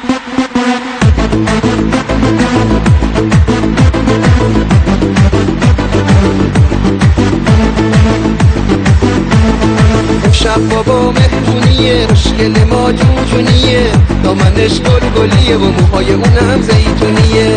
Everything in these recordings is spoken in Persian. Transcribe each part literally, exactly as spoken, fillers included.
شب بابا مهرونیه، مشکل ما جوجونیه، دامنش گل گلیه و موهای اونم زیتونیه.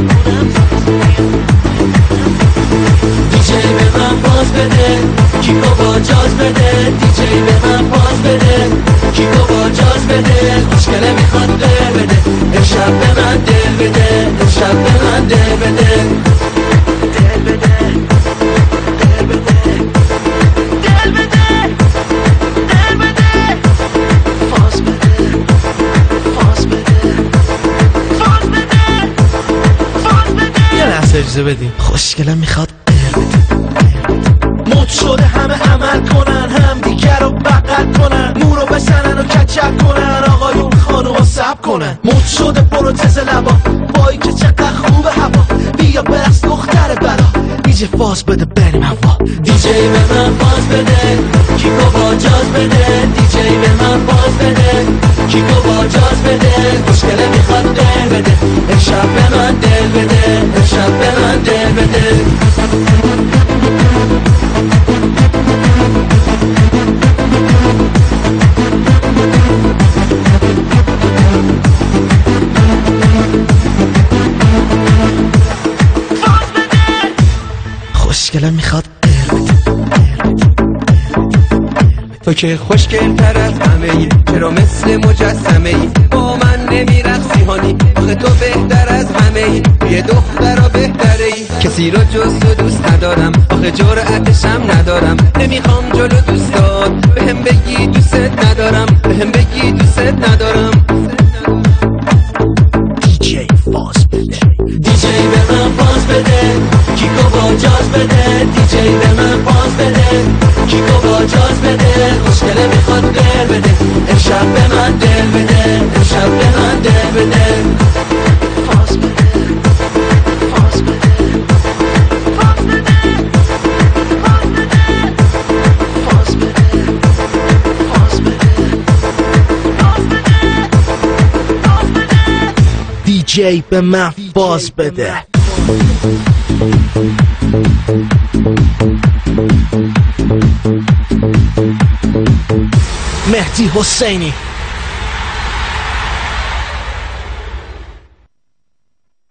دیجی به من باز بده، کیکو با جاز بده. دیجی به من باز بده، کیکو با جاز بده. مشکل میخواد دل بده، امشب به من دل بده، امشب به من دل بده، دل بده، دل بده، دل بده، دل بده. فاز بده، فاز بده، فاز بده، فاز بده. یه لحظه اجازه بدیم، خوشگلم میخواد مد شده همه عمل کنن، هم دیگر رو بغل کنن، مورو بزنن و کچک کنن، آقایون خانوما سب کنن. مد شده پروتز لبا، وای که چقدر خوبه هوا، بیا برقص دختر بلا، دیجی فاز بده بریم هوا. دیجی به من باز بده، کیکو با جاز بده. دیجی به من باز بده، کیکو با جاز بده. مشکل میخواد دل بده، امشب به من دل بده، امشب به من دل بده. خوشگلم میخواد تو که خوشگل تر از همه ای، چرا مثل مجسمه ای با من نمیرقصی هانی؟ آخه تو بهتر از همه ای، یه دخترا بهتره ای. کسی رو جز تو دوست ندارم، آخه جرأتشم ندارم. نمیخوام جلو دوستات بهم بگی دوست ندارم، بهم بگی دوست ندارم. دیجی فاز بده، دیجی به من باز بده، کیکو با جاز بده. دیجی به من باز بده، کیکو با جاز بده. مشکل میخواد دل بده، امشب به من دل بده، امشب به من دل بده. فاز بده، فاز بده، فاز بده، فاز بده، فاز بده، فاز بده، فاز بده، فاز بده. دیجی به من باز بده. مهدی حسینی